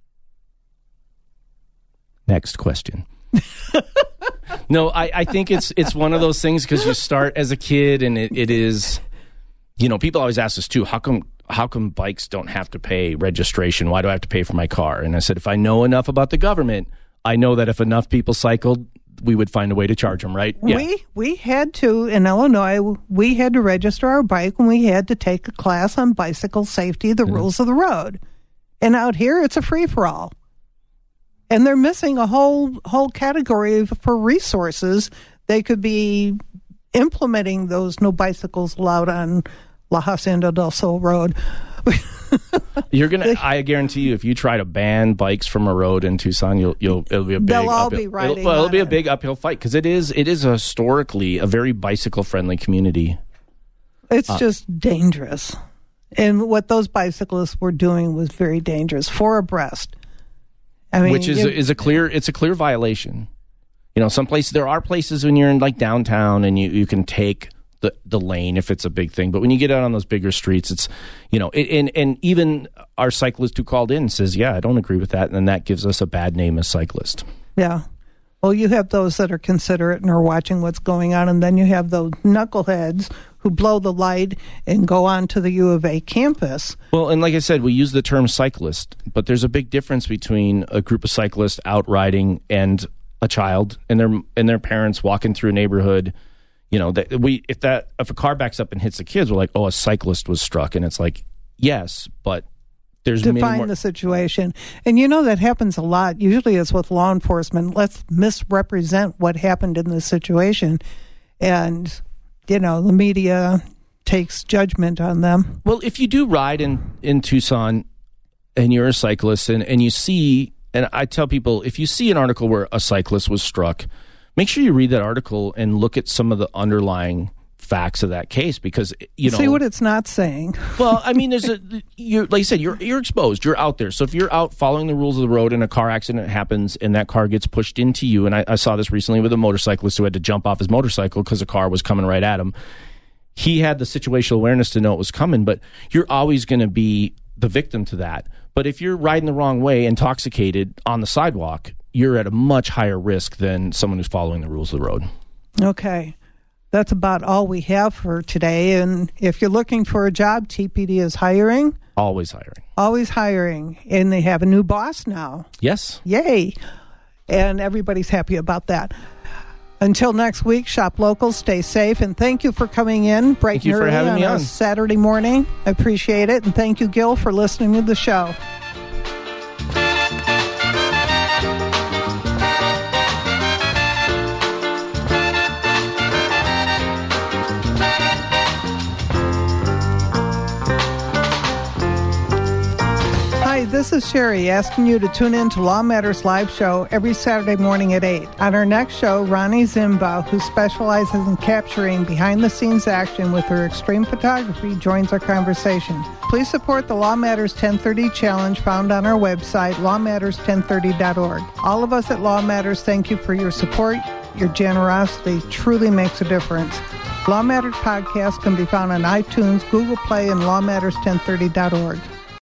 Next question. No, I think it's one of those things because you start as a kid and it is, people always ask us too, how come bikes don't have to pay registration? Why do I have to pay for my car? And I said, if I know enough about the government, I know that if enough people cycled, we would find a way to charge them, right? Yeah. We had to, in Illinois, we had to register our bike and we had to take a class on bicycle safety, the rules of the road. And out here, it's a free-for-all. And they're missing a whole category for resources. They could be implementing those no bicycles allowed on La Hacienda del Sol Road. I guarantee you, if you try to ban bikes from a road in Tucson, it'll be a big. They'll all be riding. It'll be a big uphill fight because it is historically a very bicycle friendly community. It's just dangerous, and what those bicyclists were doing was very dangerous. 4 abreast. I mean, which is a clear violation. Some places, there are places when you're in like downtown and you can take the lane if it's a big thing, but when you get out on those bigger streets, it's and even our cyclist who called in says, I don't agree with that, and then that gives us a bad name as cyclists. Yeah. Well, you have those that are considerate and are watching what's going on, and then you have those knuckleheads who blow the light and go on to the U of A campus. Well, and like I said, we use the term cyclist, but there's a big difference between a group of cyclists out riding and a child and their parents walking through a neighborhood. If a car backs up and hits the kids, we're like, oh, a cyclist was struck, and it's like, yes, but there's define the situation, and that happens a lot. Usually, it's with law enforcement. Let's misrepresent what happened in this situation, and the media takes judgment on them. Well, if you do ride in Tucson, and you're a cyclist, and you see, and I tell people, if you see an article where a cyclist was struck, make sure you read that article and look at some of the underlying facts of that case, because see what it's not saying. Well, I mean, like you said, you're exposed, you're out there. So if you're out following the rules of the road and a car accident happens and that car gets pushed into you, and I saw this recently with a motorcyclist who had to jump off his motorcycle because a car was coming right at him. He had the situational awareness to know it was coming, but you're always going to be the victim to that. But if you're riding the wrong way, intoxicated on the sidewalk, you're at a much higher risk than someone who's following the rules of the road. Okay. That's about all we have for today. And if you're looking for a job, TPD is hiring. Always hiring. Always hiring. And they have a new boss now. Yes. Yay. And everybody's happy about that. Until next week, shop local, stay safe, and thank you for coming in bright and early on a Saturday morning. I appreciate it. And thank you, Gil, for listening to the show. Hi, this is Sherry asking you to tune in to Law Matters Live Show every Saturday morning at 8. On our next show, Ronnie Zimba, who specializes in capturing behind-the-scenes action with her extreme photography, joins our conversation. Please support the Law Matters 1030 Challenge found on our website, lawmatters1030.org. All of us at Law Matters thank you for your support. Your generosity truly makes a difference. Law Matters podcast can be found on iTunes, Google Play, and lawmatters1030.org.